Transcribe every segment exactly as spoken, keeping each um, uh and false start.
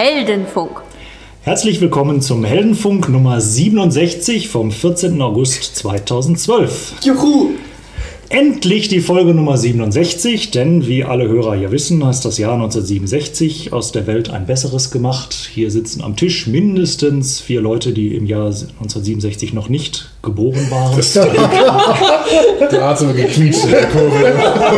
Heldenfunk. Herzlich willkommen zum Heldenfunk Nummer siebenundsechzig vom vierzehnten August zweitausendzwölf. Juhu! Endlich die Folge Nummer siebenundsechzig, denn wie alle Hörer ja wissen, hat das Jahr neunzehnhundertsiebenundsechzig aus der Welt ein besseres gemacht. Hier sitzen am Tisch mindestens vier Leute, die im Jahr neunzehnhundertsiebenundsechzig noch nicht geboren waren. Das da hat es aber gequietscht in der Kurve.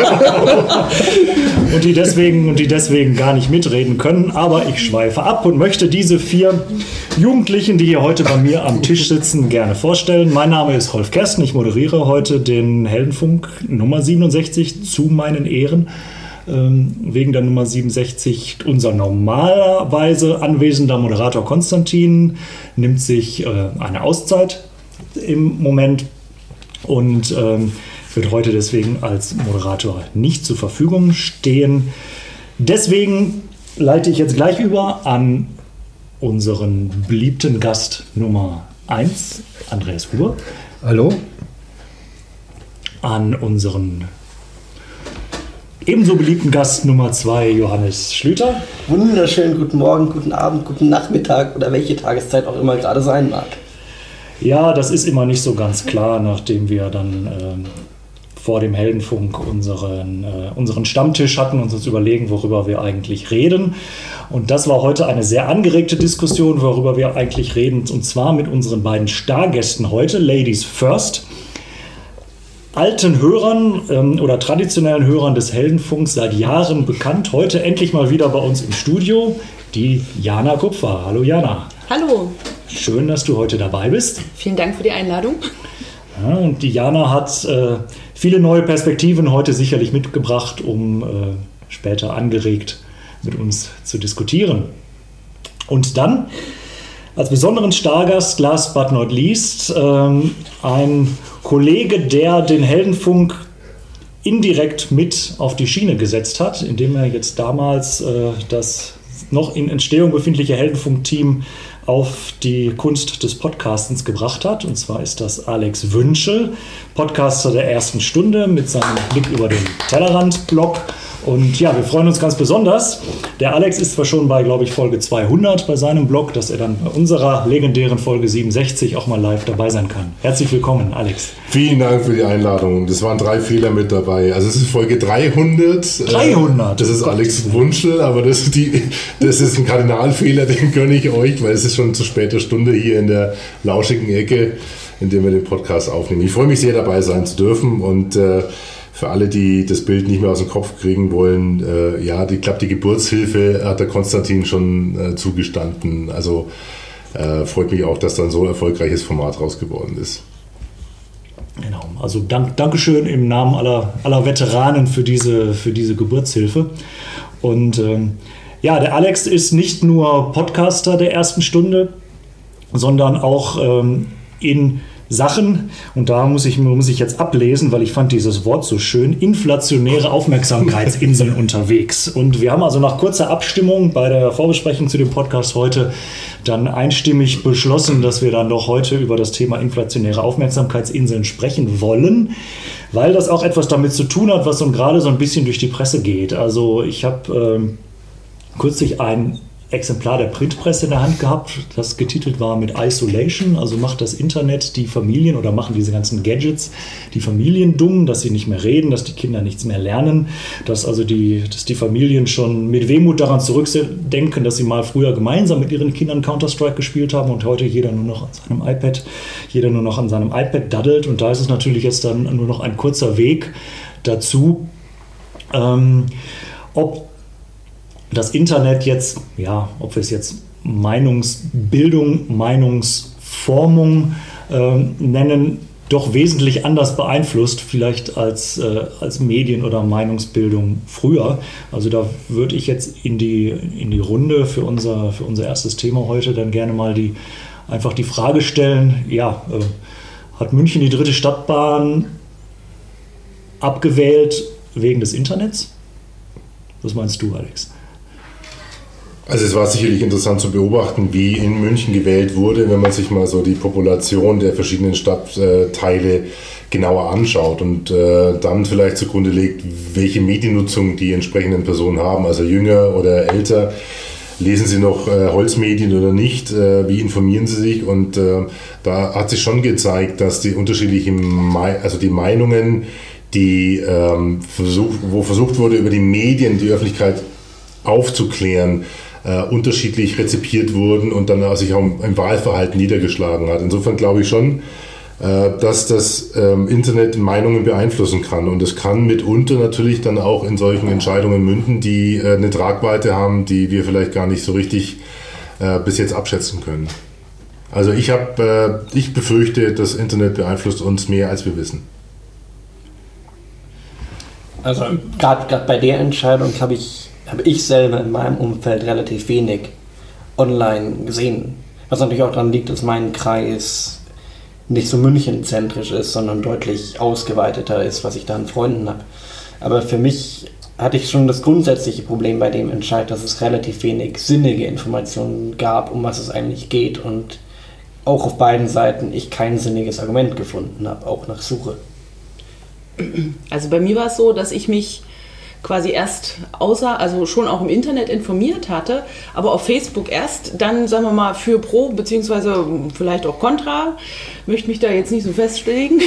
und, die deswegen, und die deswegen gar nicht mitreden können. Aber ich schweife ab und möchte diese vier Jugendlichen, die hier heute bei mir am Tisch sitzen, gerne vorstellen. Mein Name ist Rolf Kersten, ich moderiere heute den Heldenfunk Nummer siebenundsechzig zu meinen Ehren. Ähm, wegen der Nummer siebenundsechzig unser normalerweise anwesender Moderator Konstantin nimmt sich äh, eine Auszeit im Moment und ähm, wird heute deswegen als Moderator nicht zur Verfügung stehen. Deswegen leite ich jetzt gleich über an unseren beliebten Gast Nummer eins, Andreas Huber. Hallo. An unseren ebenso beliebten Gast Nummer zwei, Johannes Schlüter. Wunderschönen guten Morgen, guten Abend, guten Nachmittag oder welche Tageszeit auch immer gerade sein mag. Ja, das ist immer nicht so ganz klar, nachdem wir dann äh, vor dem Heldenfunk unseren, äh, unseren Stammtisch hatten und uns überlegen, worüber wir eigentlich reden. Und das war heute eine sehr angeregte Diskussion, worüber wir eigentlich reden, und zwar mit unseren beiden Stargästen heute, Ladies First. Alten Hörern ähm, oder traditionellen Hörern des Heldenfunks seit Jahren bekannt, heute endlich mal wieder bei uns im Studio, die Jana Kupfer. Hallo Jana. Hallo. Schön, dass du heute dabei bist. Vielen Dank für die Einladung. Ja, und die Jana hat äh, viele neue Perspektiven heute sicherlich mitgebracht, um äh, später angeregt mit uns zu diskutieren. Und dann als besonderen Stargast, last but not least, ähm, ein Kollege, der den Heldenfunk indirekt mit auf die Schiene gesetzt hat, indem er jetzt damals äh, das noch in Entstehung befindliche Heldenfunk-Team auf die Kunst des Podcastens gebracht hat. Und zwar ist das Alex Wünschel, Podcaster der ersten Stunde mit seinem Blick über den Tellerrand-Blog. Und ja, wir freuen uns ganz besonders. Der Alex ist zwar schon bei, glaube ich, Folge zweihundert bei seinem Blog, dass er dann bei unserer legendären Folge siebenundsechzig auch mal live dabei sein kann. Herzlich willkommen, Alex. Vielen Dank für die Einladung. Das waren drei Fehler mit dabei. Also es ist Folge dreihundert. dreihundert? Das ist Alex Wunschel, aber das ist, die, das ist ein Kardinalfehler, den gönne ich euch, weil es ist schon zu später Stunde hier in der lauschigen Ecke, in der wir den Podcast aufnehmen. Ich freue mich sehr, dabei sein zu dürfen und äh, für alle, die das Bild nicht mehr aus dem Kopf kriegen wollen, äh, ja, die, ich glaube, die Geburtshilfe hat der Konstantin schon äh, zugestanden. Also äh, freut mich auch, dass dann so ein erfolgreiches Format raus geworden ist. Genau, also dank, Dankeschön im Namen aller, aller Veteranen für diese, für diese Geburtshilfe. Und ähm, ja, der Alex ist nicht nur Podcaster der ersten Stunde, sondern auch ähm, in Sachen, und da muss ich, muss ich jetzt ablesen, weil ich fand dieses Wort so schön, inflationäre Aufmerksamkeitsinseln unterwegs. Und wir haben also nach kurzer Abstimmung bei der Vorbesprechung zu dem Podcast heute dann einstimmig beschlossen, dass wir dann doch heute über das Thema inflationäre Aufmerksamkeitsinseln sprechen wollen, weil das auch etwas damit zu tun hat, was so gerade so ein bisschen durch die Presse geht. Also ich habe ähm, kürzlich ein Exemplar der Printpresse in der Hand gehabt, das getitelt war mit Isolation, also macht das Internet die Familien oder machen diese ganzen Gadgets die Familien dumm, dass sie nicht mehr reden, dass die Kinder nichts mehr lernen, dass also die, dass die Familien schon mit Wehmut daran zurückdenken, dass sie mal früher gemeinsam mit ihren Kindern Counter-Strike gespielt haben und heute jeder nur noch an seinem iPad, jeder nur noch an seinem iPad daddelt, und da ist es natürlich jetzt dann nur noch ein kurzer Weg dazu, ähm, ob das Internet jetzt, ja, ob wir es jetzt Meinungsbildung, Meinungsformung äh, nennen, doch wesentlich anders beeinflusst, vielleicht als, äh, als Medien- oder Meinungsbildung früher. Also da würde ich jetzt in die, in die Runde für unser, für unser erstes Thema heute dann gerne mal die, einfach die Frage stellen, ja, äh, hat München die dritte Stadtbahn abgewählt wegen des Internets? Was meinst du, Alex? Also es war sicherlich interessant zu beobachten, wie in München gewählt wurde, wenn man sich mal so die Population der verschiedenen Stadtteile genauer anschaut und äh, dann vielleicht zugrunde legt, welche Mediennutzung die entsprechenden Personen haben, also jünger oder älter. lesen Sie noch äh, Holzmedien oder nicht, äh, wie informieren Sie sich? Und äh, da hat sich schon gezeigt, dass die unterschiedlichen, Me- also die Meinungen, die ähm, versuch, wo versucht wurde, über die Medien die Öffentlichkeit aufzuklären, äh, unterschiedlich rezipiert wurden und dann sich auch im Wahlverhalten niedergeschlagen hat. Insofern glaube ich schon, äh, dass das ähm, Internet Meinungen beeinflussen kann. Und es kann mitunter natürlich dann auch in solchen Entscheidungen münden, die äh, eine Tragweite haben, die wir vielleicht gar nicht so richtig äh, bis jetzt abschätzen können. Also ich habe, äh, ich befürchte, das Internet beeinflusst uns mehr, als wir wissen. Also gerade bei der Entscheidung habe ich, habe ich selber in meinem Umfeld relativ wenig online gesehen. Was natürlich auch daran liegt, dass mein Kreis nicht so münchenzentrisch ist, sondern deutlich ausgeweiteter ist, was ich da an Freunden habe. Aber für mich hatte ich schon das grundsätzliche Problem bei dem Entscheid, dass es relativ wenig sinnige Informationen gab, um was es eigentlich geht und auch auf beiden Seiten ich kein sinniges Argument gefunden habe, auch nach Suche. Also bei mir war es so, dass ich mich quasi erst außer, also schon auch im Internet informiert hatte, aber auf Facebook erst, dann sagen wir mal für Pro, beziehungsweise vielleicht auch Contra, möchte mich da jetzt nicht so festlegen,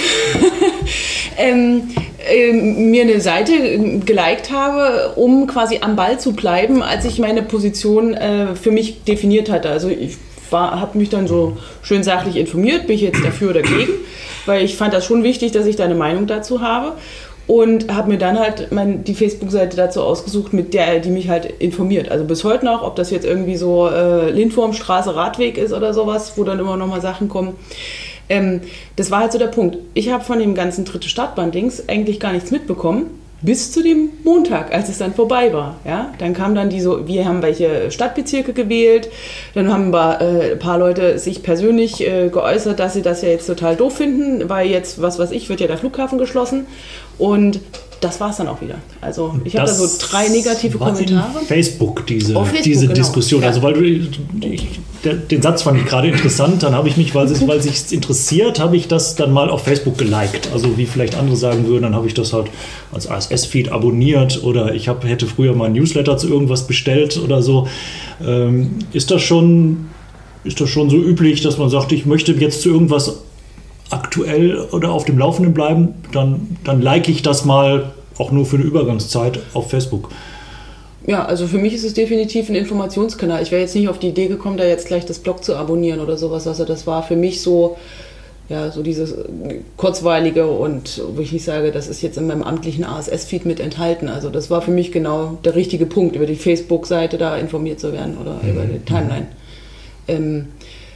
ähm, ähm, mir eine Seite geliked habe, um quasi am Ball zu bleiben, als ich meine Position äh, für mich definiert hatte. Also ich habe mich dann so schön sachlich informiert, bin ich jetzt dafür oder dagegen, weil ich fand das schon wichtig, dass ich da eine Meinung dazu habe. Und habe mir dann halt mein, die Facebook-Seite dazu ausgesucht, mit der die mich halt informiert. Also bis heute noch, ob das jetzt irgendwie so äh, Lindwurmstraße, Radweg ist oder sowas, wo dann immer noch mal Sachen kommen. Ähm, das war halt so der Punkt. Ich habe von dem ganzen dritte Startbahn-Dings eigentlich gar nichts mitbekommen, bis zu dem Montag, als es dann vorbei war. Ja? Dann kam dann die so, wir haben welche Stadtbezirke gewählt, dann haben wir, äh, ein paar Leute sich persönlich äh, geäußert, dass sie das ja jetzt total doof finden, weil jetzt, was weiß ich, wird ja der Flughafen geschlossen. Und das war es dann auch wieder. Also ich habe da so drei negative war Kommentare. In Facebook diese, Auf Facebook, diese genau. Diskussion. Ja. Also weil du ich, der, den Satz fand ich gerade interessant. Dann habe ich mich, weil es weil sich interessiert, habe ich das dann mal auf Facebook geliked. Also wie vielleicht andere sagen würden, dann habe ich das halt als R S S-Feed abonniert oder ich hab, hätte früher mal ein Newsletter zu irgendwas bestellt oder so. Ähm, ist das schon, ist das schon so üblich, dass man sagt, ich möchte jetzt zu irgendwas aktuell oder auf dem Laufenden bleiben, dann, dann like ich das mal auch nur für eine Übergangszeit auf Facebook. Ja, also für mich ist es definitiv ein Informationskanal. Ich wäre jetzt nicht auf die Idee gekommen, da jetzt gleich das Blog zu abonnieren oder sowas. Also das war für mich so, ja, so dieses kurzweilige und wo ich nicht sage, das ist jetzt in meinem amtlichen R S S-Feed mit enthalten. Also das war für mich genau der richtige Punkt, über die Facebook-Seite da informiert zu werden oder mhm. über die Timeline. Ähm,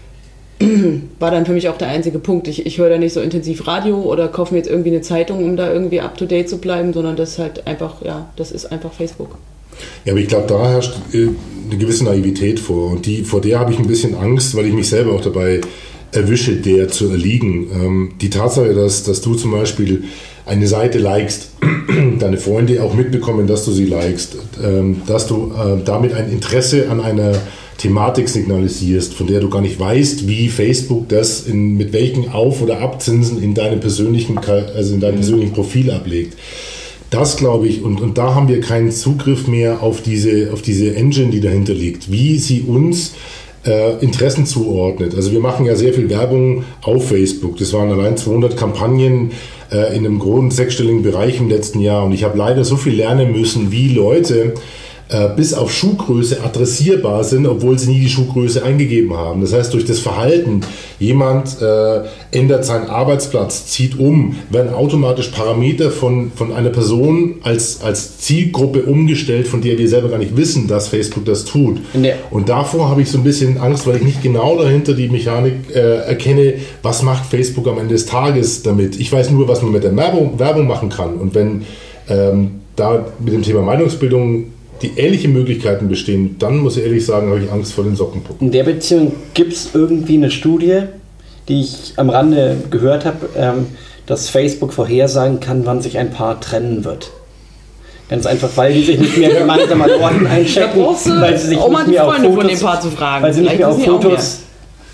war dann für mich auch der einzige Punkt. Ich, ich höre da nicht so intensiv Radio oder kaufe mir jetzt irgendwie eine Zeitung, um da irgendwie up-to-date zu bleiben, sondern das ist halt einfach, ja, das ist einfach Facebook. Ja, aber ich glaube, da herrscht äh, eine gewisse Naivität vor und die, vor der habe ich ein bisschen Angst, weil ich mich selber auch dabei erwische, der zu erliegen. Ähm, die Tatsache, dass, dass du zum Beispiel eine Seite likest, deine Freunde auch mitbekommen, dass du sie likest, ähm, dass du äh, damit ein Interesse an einer Thematik signalisierst, von der du gar nicht weißt, wie Facebook das in, mit welchen Auf- oder Abzinsen in deinem persönlichen, also in deinem persönlichen Profil ablegt. Das glaube ich, und, und da haben wir keinen Zugriff mehr auf diese, auf diese Engine, die dahinter liegt, wie sie uns äh, Interessen zuordnet. Also wir machen ja sehr viel Werbung auf Facebook. Das waren allein zweihundert Kampagnen äh, in einem großen sechsstelligen Bereich im letzten Jahr und ich habe leider so viel lernen müssen, wie Leute bis auf Schuhgröße adressierbar sind, obwohl sie nie die Schuhgröße eingegeben haben. Das heißt, durch das Verhalten, jemand äh, ändert seinen Arbeitsplatz, zieht um, werden automatisch Parameter von, von einer Person als, als Zielgruppe umgestellt, von der wir selber gar nicht wissen, dass Facebook das tut. Nee. Und davor habe ich so ein bisschen Angst, weil ich nicht genau dahinter die Mechanik äh, erkenne, was macht Facebook am Ende des Tages damit. Ich weiß nur, was man mit der Werbung, Werbung machen kann. Und wenn ähm, da mit dem Thema Meinungsbildung die ähnliche Möglichkeiten bestehen, dann muss ich ehrlich sagen, habe ich Angst vor den Sockenpuppen. In der Beziehung gibt es irgendwie eine Studie, die ich am Rande gehört habe, ähm, dass Facebook vorhersagen kann, wann sich ein Paar trennen wird. Ganz einfach, weil die sich nicht mehr gemeinsam an Orten einchecken, da brauchst du weil sie sich auch nicht mal die mehr Freunde auf Fotos, von dem Paar zu fragen. weil sie nicht mehr auf Fotos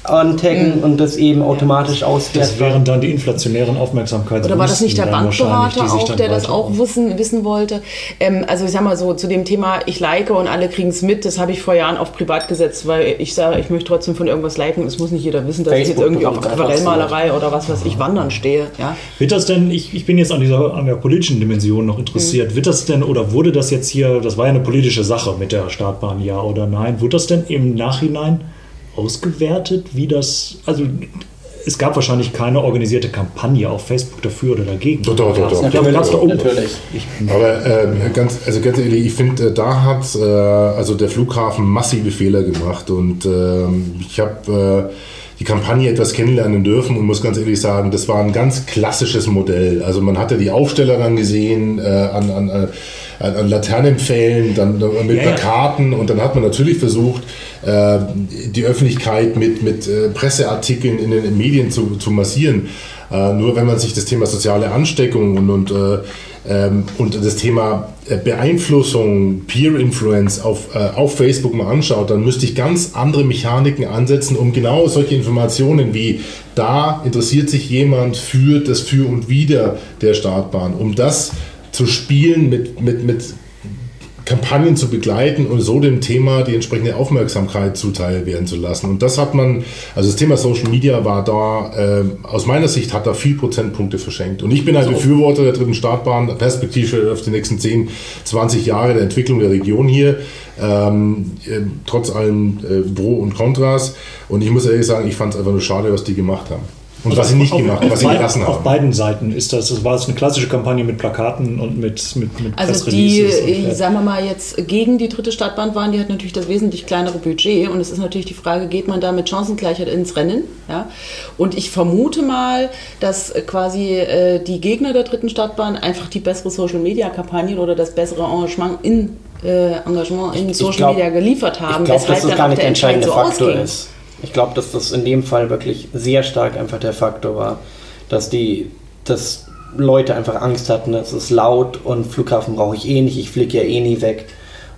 antaggen und das eben automatisch auswerten. Das wären dann die inflationären Aufmerksamkeiten. Oder war das nicht der Bankberater auch, der das auch wissen, wissen wollte? Ähm, also ich sag mal so, zu dem Thema, ich like und alle kriegen es mit, das habe ich vor Jahren auf privat gesetzt, weil ich sage, ich möchte trotzdem von irgendwas liken. Es muss nicht jeder wissen, dass Facebook ich jetzt irgendwie auf Aquarellmalerei oder was weiß ich wandern stehe. Ja? Wird das denn, ich, ich bin jetzt an dieser an der politischen Dimension noch interessiert, mhm. wird das denn oder wurde das jetzt hier, das war ja eine politische Sache mit der Startbahn, ja oder nein, wurde das denn im Nachhinein ausgewertet, wie das, also es gab wahrscheinlich keine organisierte Kampagne auf Facebook dafür oder dagegen. Doch, doch, doch. doch. Natürlich, doch, natürlich. Aber äh, ganz, also ganz ehrlich, ich finde, da hat äh, also der Flughafen massive Fehler gemacht und äh, ich habe äh, die Kampagne etwas kennenlernen dürfen und muss ganz ehrlich sagen, das war ein ganz klassisches Modell. Also man hatte die Aufsteller dann gesehen, äh, an, an, an, an Laternenpfählen, dann mit ja, Plakaten ja. Und dann hat man natürlich versucht, äh, die Öffentlichkeit mit, mit äh, Presseartikeln in den Medien zu, zu massieren. Äh, nur wenn man sich das Thema soziale Ansteckung und, und, äh, ähm, und das Thema Beeinflussung, Peer Influence auf, äh, auf Facebook mal anschaut, dann müsste ich ganz andere Mechaniken ansetzen, um genau solche Informationen wie da interessiert sich jemand für das Für und Wider der Startbahn, um das zu spielen, mit, mit, mit Kampagnen zu begleiten und so dem Thema die entsprechende Aufmerksamkeit zuteil werden zu lassen. Und das hat man, also das Thema Social Media war da, äh, aus meiner Sicht hat da viel Prozentpunkte verschenkt. Und ich bin ein so. Befürworter der dritten Startbahn, perspektivisch auf die nächsten zehn, zwanzig Jahre der Entwicklung der Region hier, ähm, äh, trotz allem äh, Pro und Kontras. Und ich muss ehrlich sagen, ich fand es einfach nur schade, was die gemacht haben. Und also was sie nicht auf, gemacht haben, was sie gelassen haben. Auf beiden Seiten ist das, das war es eine klassische Kampagne mit Plakaten und mit, mit, mit Also die, und, sagen wir mal jetzt gegen die dritte Startbahn waren, die hat natürlich das wesentlich kleinere Budget und es ist natürlich die Frage, geht man da mit Chancengleichheit ins Rennen? Ja? Und ich vermute mal, dass quasi äh, die Gegner der dritten Startbahn einfach die bessere Social-Media-Kampagnen oder das bessere Engagement in, äh, Engagement in Social glaub, Media geliefert haben, ich glaub, weshalb dass das gar nicht der entscheidende so Faktor ausging. Ist. Ich glaube, dass das in dem Fall wirklich sehr stark einfach der Faktor war, dass die, dass Leute einfach Angst hatten, es ist laut und Flughafen brauche ich eh nicht, ich fliege ja eh nie weg.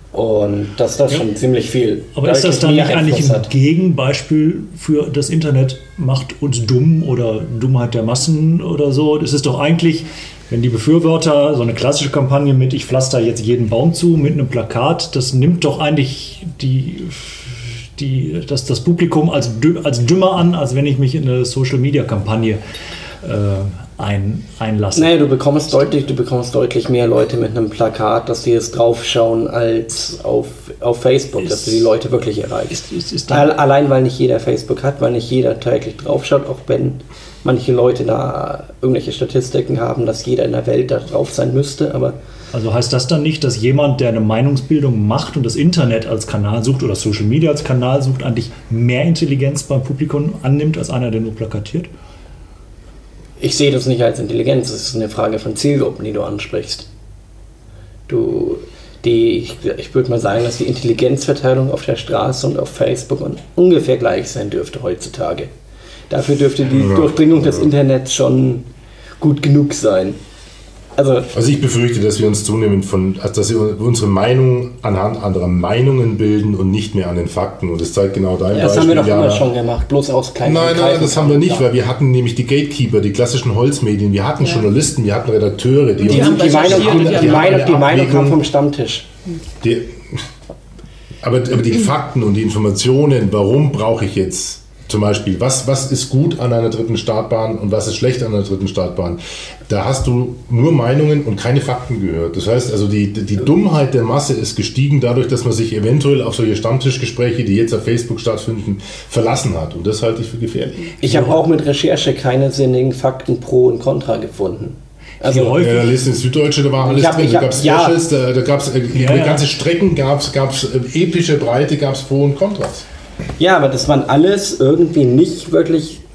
Und dass das ja. schon ziemlich viel. Aber ist das dann nicht eigentlich ein Gegenbeispiel für das Internet macht uns dumm oder Dummheit der Massen oder so? Das ist doch eigentlich, wenn die Befürworter so eine klassische Kampagne mit ich pflaster jetzt jeden Baum zu mit einem Plakat, das nimmt doch eigentlich die... Die, das, das Publikum als, als dümmer an, als wenn ich mich in eine Social-Media-Kampagne äh, ein, einlasse. Naja, du bekommst, deutlich, du bekommst deutlich mehr Leute mit einem Plakat, dass die es draufschauen, als auf, auf Facebook, ist, dass du die Leute wirklich erreichst. Ist, ist, ist Allein, weil nicht jeder Facebook hat, weil nicht jeder täglich draufschaut, auch wenn manche Leute da irgendwelche Statistiken haben, dass jeder in der Welt da drauf sein müsste, aber also heißt das dann nicht, dass jemand, der eine Meinungsbildung macht und das Internet als Kanal sucht oder Social Media als Kanal sucht, eigentlich mehr Intelligenz beim Publikum annimmt, als einer, der nur plakatiert? Ich sehe das nicht als Intelligenz, es ist eine Frage von Zielgruppen, die du ansprichst. Du, die, ich, ich würde mal sagen, dass die Intelligenzverteilung auf der Straße und auf Facebook ungefähr gleich sein dürfte heutzutage. Dafür dürfte die ja, Durchdringung ja. des Internets schon gut genug sein. Also, also ich befürchte, dass wir uns zunehmend von, also dass wir unsere Meinung anhand anderer Meinungen bilden und nicht mehr an den Fakten. Und das zeigt genau dein ja, das Beispiel. Das haben wir doch immer ja, schon gemacht, bloß aus kleinen Nein, nein, das haben wir nicht, weil wir hatten nämlich die Gatekeeper, die klassischen Holzmedien, wir hatten ja. Journalisten, wir hatten Redakteure. Die, die, uns die, Meinung, die, die, die, Meinung, die Meinung kam vom Stammtisch. Die, aber, aber die Fakten und die Informationen, warum brauche ich jetzt zum Beispiel, was, was ist gut an einer dritten Startbahn und was ist schlecht an einer dritten Startbahn? Da hast du nur Meinungen und keine Fakten gehört. Das heißt also, die, die Dummheit der Masse ist gestiegen dadurch, dass man sich eventuell auf solche Stammtischgespräche, die jetzt auf Facebook stattfinden, verlassen hat. Und das halte ich für gefährlich. Ich habe auch mit Recherche keine sinnigen Fakten pro und contra gefunden. Also häufig. Ja, da lest in Süddeutsche, da war alles hab, drin. Da gab es Specials, ja. da, da gab es äh, ja, ja. ganze Strecken, gab es äh, epische Breite, gab es Pro und Kontras. Ja, aber das waren alles irgendwie nicht wirklich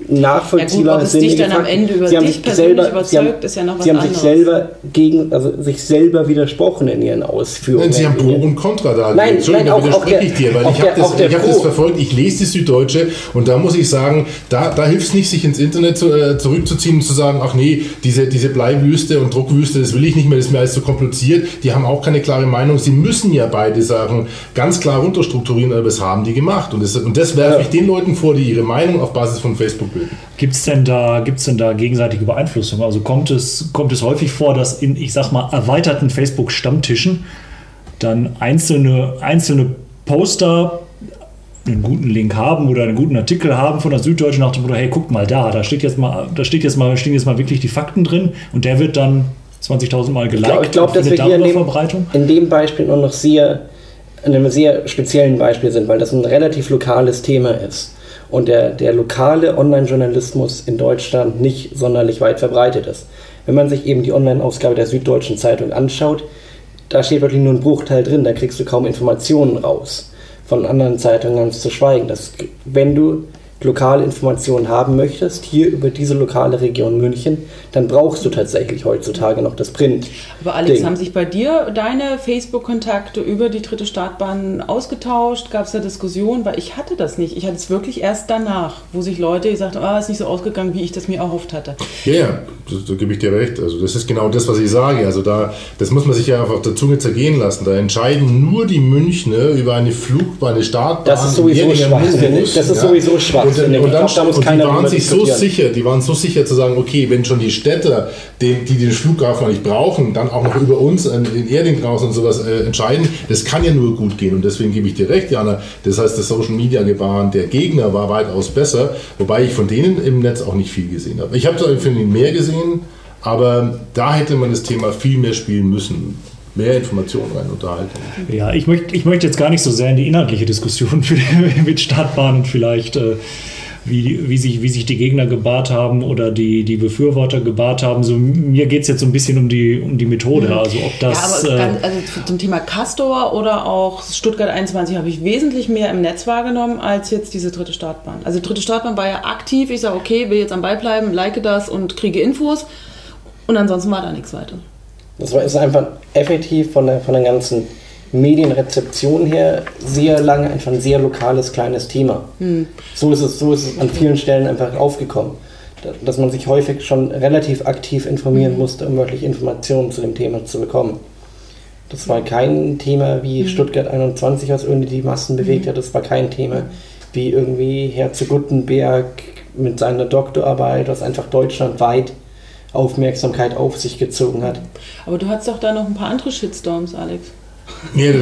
nachvollziehbar. Ja gut, ob es dich dann am Ende über dich persönlich überzeugt, ist ja noch was anderes. Sie haben sich selber gegen, also sich selber widersprochen in ihren Ausführungen. Nein, Sie haben Pro und Contra da. Nein, Entschuldigung, nein, da widerspreche ich dir, weil ich habe das, ich hab das verfolgt, ich lese die Süddeutsche und da muss ich sagen, da, da hilft es nicht, sich ins Internet zu, äh, zurückzuziehen und zu sagen, ach nee, diese, diese Bleiwüste und Druckwüste, das will ich nicht mehr, das ist mir alles zu kompliziert. Die haben auch keine klare Meinung. Sie müssen ja beide Sachen ganz klar runterstrukturieren, aber das haben die gemacht. Und das, und das werfe ich den Leuten vor, die ihre Meinung auf Basis von Facebook bilden. Gibt es denn da, gibt's denn da gegenseitige Beeinflussung? Also kommt es, kommt es häufig vor, dass in, ich sag mal, erweiterten Facebook-Stammtischen dann einzelne, einzelne Poster einen guten Link haben oder einen guten Artikel haben von der Süddeutschen nach dem Motto, hey, guckt mal da, da steht jetzt mal, da steht jetzt mal, stehen jetzt mal wirklich die Fakten drin und der wird dann zwanzigtausend Mal geliked. Ich glaube, glaub, dass wir hier in dem, in dem Beispiel nur noch sehr, in einem sehr speziellen Beispiel sind, weil das ein relativ lokales Thema ist und der, der lokale Online-Journalismus in Deutschland nicht sonderlich weit verbreitet ist. Wenn man sich eben die Online-Ausgabe der Süddeutschen Zeitung anschaut, da steht wirklich nur ein Bruchteil drin, da kriegst du kaum Informationen raus. Von anderen Zeitungen ganz zu schweigen. Dass, wenn du lokale Informationen haben möchtest, hier über diese lokale Region München, dann brauchst du tatsächlich heutzutage noch das Print. Aber Alex, Ding. Haben sich bei dir deine Facebook-Kontakte über die dritte Startbahn ausgetauscht? Gab es da Diskussionen? Weil ich hatte das nicht. Ich hatte es wirklich erst danach, wo sich Leute gesagt haben, ah, ist nicht so ausgegangen, wie ich das mir erhofft hatte. Ja, ja, da, da gebe ich dir recht. Also das ist genau das, was ich sage. Also da, das muss man sich ja einfach auf der Zunge zergehen lassen. Da entscheiden nur die Münchner über eine Flugbahn, eine Startbahn. Das ist sowieso schwachsinnig. Das ist ja. sowieso schwachsinnig. Und, und, dann, glaub, da und die waren sich so sicher, die waren so sicher zu sagen, okay, wenn schon die Städter, die, die den Flughafen nicht brauchen, dann auch noch über uns in Erding draußen und sowas äh, entscheiden, das kann ja nur gut gehen. Und deswegen gebe ich dir recht, Jana. Das heißt, das Social Media Gebaren der Gegner war weitaus besser, wobei ich von denen im Netz auch nicht viel gesehen habe. Ich habe da von ihnen mehr gesehen, aber da hätte man das Thema viel mehr spielen müssen. Mehr Informationen rein, Unterhaltung. Ja, ich möchte, ich möchte jetzt gar nicht so sehr in die inhaltliche Diskussion für, mit Startbahn und vielleicht, äh, wie, wie, sich, wie sich die Gegner gebahrt haben oder die, die Befürworter gebahrt haben. So, mir geht es jetzt so ein bisschen um die, um die Methode. Mhm. Also ob das, ja, aber ganz, also zum Thema Castor oder auch Stuttgart einundzwanzig habe ich wesentlich mehr im Netz wahrgenommen als jetzt diese dritte Startbahn. Also die dritte Startbahn war ja aktiv. Ich sage, okay, will jetzt am Ball bleiben, like das und kriege Infos. Und ansonsten war da nichts weiter. Das ist einfach effektiv von der, von der ganzen Medienrezeption her sehr lange einfach ein sehr lokales, kleines Thema. Hm. So ist es, so ist es an vielen Stellen einfach aufgekommen, dass man sich häufig schon relativ aktiv informieren musste, um wirklich Informationen zu dem Thema zu bekommen. Das war kein Thema wie Stuttgart einundzwanzig, was irgendwie die Massen bewegt hat. Das war kein Thema wie irgendwie Herr zu Guttenberg mit seiner Doktorarbeit, was einfach deutschlandweit Aufmerksamkeit auf sich gezogen hat. Aber du hattest doch da noch ein paar andere Shitstorms, Alex. Nee,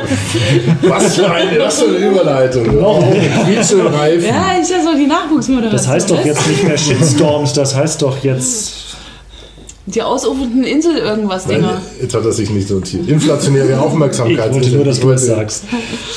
was für eine, was für eine Überleitung. Oh, Quietschereif. Ja, ist ja so die Nachwuchsmoderation. Das heißt doch jetzt nicht mehr Shitstorms, das heißt doch jetzt... Die ausufernden Insel irgendwas Dinger. Nein, jetzt hat er sich nicht notiert. Inflationäre Aufmerksamkeit. Ich wollte nur, dass du es sagst.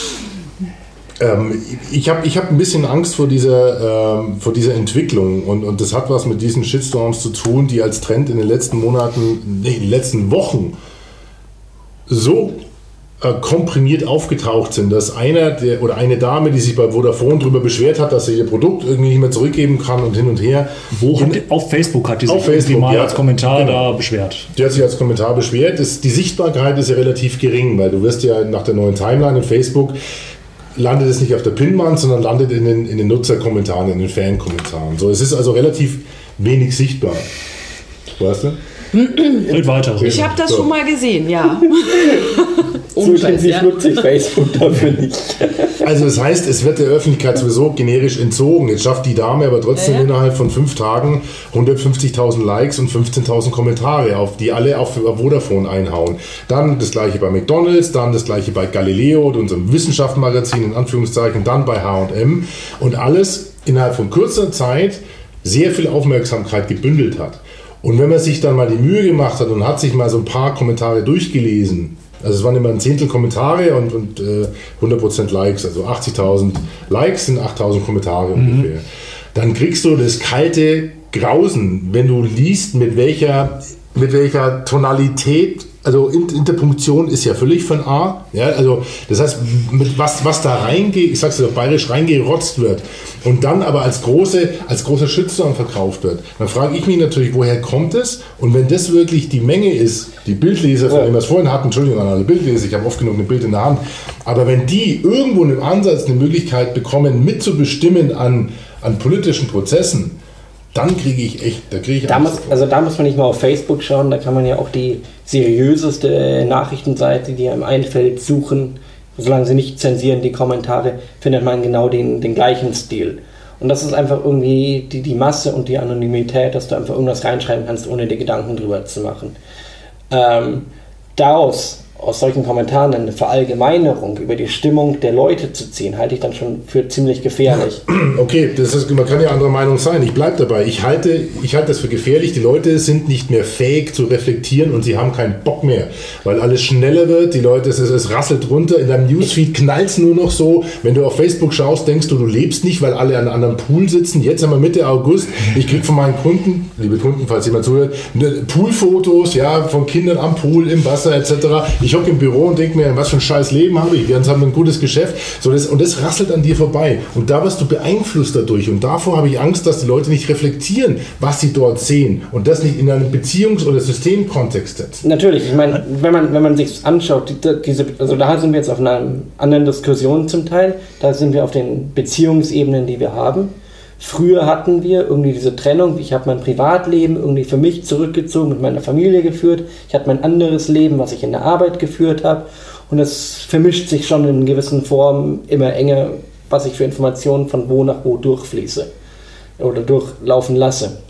Ähm, ich habe ich hab ein bisschen Angst vor dieser, ähm, vor dieser Entwicklung und, und das hat was mit diesen Shitstorms zu tun, die als Trend in den letzten Monaten, nee, in den letzten Wochen so äh, komprimiert aufgetaucht sind, dass einer der, oder eine Dame, die sich bei Vodafone darüber beschwert hat, dass sie ihr Produkt irgendwie nicht mehr zurückgeben kann und hin und her. Wo hat, auf Facebook hat die sich auf Facebook, mal ja, als Kommentar genau. da beschwert. Die hat sich als Kommentar beschwert. Das, die Sichtbarkeit ist ja relativ gering, weil du wirst ja nach der neuen Timeline in Facebook landet es nicht auf der Pinwand, sondern landet in den, in den Nutzerkommentaren, in den Fan-Kommentaren. So, es ist also relativ wenig sichtbar. Weißt du? Red weiter. Ich habe das so. schon mal gesehen, ja. So intensiv ja. nutze ich Facebook dafür nicht. Also das heißt, es wird der Öffentlichkeit sowieso generisch entzogen. Jetzt schafft die Dame aber trotzdem ja, ja. innerhalb von fünf Tagen hundertfünfzigtausend Likes und fünfzehntausend Kommentare, auf die alle auf Vodafone einhauen. Dann das gleiche bei McDonald's, dann das gleiche bei Galileo, unserem Wissenschaftsmagazin in Anführungszeichen, dann bei H und M. Und alles innerhalb von kurzer Zeit sehr viel Aufmerksamkeit gebündelt hat. Und wenn man sich dann mal die Mühe gemacht hat und hat sich mal so ein paar Kommentare durchgelesen, also es waren immer ein Zehntel Kommentare und, und äh, hundert Prozent Likes, also achtzigtausend Likes sind achttausend Kommentare mhm. ungefähr, dann kriegst du das kalte Grausen, wenn du liest, mit welcher, mit welcher Tonalität also Interpunktion ist ja völlig von A. Ja, also das heißt, mit was, was da reingeht, ich sag's dir doch bayerisch, reingerotzt wird und dann aber als große, als großer Shitstorm verkauft wird, dann frage ich mich natürlich, woher kommt es? Und wenn das wirklich die Menge ist, die Bildleser, von denen wir es vorhin hatten, Entschuldigung an alle Bildleser, ich habe oft genug ein Bild in der Hand, aber wenn die irgendwo im Ansatz eine Möglichkeit bekommen, mitzubestimmen an, an politischen Prozessen, dann kriege ich echt, da kriege ich da muss, Also da muss man nicht mal auf Facebook schauen, da kann man ja auch die seriöseste Nachrichtenseite, die einem einfällt, suchen. Solange sie nicht zensieren, die Kommentare, findet man genau den, den gleichen Stil. Und das ist einfach irgendwie die, die Masse und die Anonymität, dass du einfach irgendwas reinschreiben kannst, ohne dir Gedanken drüber zu machen. Ähm, daraus, aus solchen Kommentaren eine Verallgemeinerung über die Stimmung der Leute zu ziehen, halte ich dann schon für ziemlich gefährlich. Okay, das ist, man kann ja anderer Meinung sein. Ich bleibe dabei. Ich halte, ich halte das für gefährlich. Die Leute sind nicht mehr fähig zu reflektieren und sie haben keinen Bock mehr, weil alles schneller wird. Die Leute, es, es rasselt runter. In deinem Newsfeed knallt es nur noch so. Wenn du auf Facebook schaust, denkst du, du lebst nicht, weil alle an einem anderen Pool sitzen. Jetzt haben wir Mitte August. Ich kriege von meinen Kunden, liebe Kunden, falls jemand zuhört, Poolfotos, ja, von Kindern am Pool, im Wasser et cetera. Ich hocke im Büro und denke mir, was für ein scheiß Leben habe ich. Wir haben ein gutes Geschäft. So, das, und das rasselt an dir vorbei. Und da wirst du beeinflusst dadurch. Und davor habe ich Angst, dass die Leute nicht reflektieren, was sie dort sehen. Und das nicht in einem Beziehungs- oder Systemkontext setzen. Natürlich. Ich meine, wenn man, wenn man sich anschaut, diese, also da sind wir jetzt auf einer anderen Diskussion zum Teil. Da sind wir auf den Beziehungsebenen, die wir haben. Früher hatten wir irgendwie diese Trennung, ich habe mein Privatleben irgendwie für mich zurückgezogen, mit meiner Familie geführt, ich hatte mein anderes Leben, was ich in der Arbeit geführt habe und es vermischt sich schon in gewissen Formen immer enger, was ich für Informationen von wo nach wo durchfließe oder durchlaufen lasse.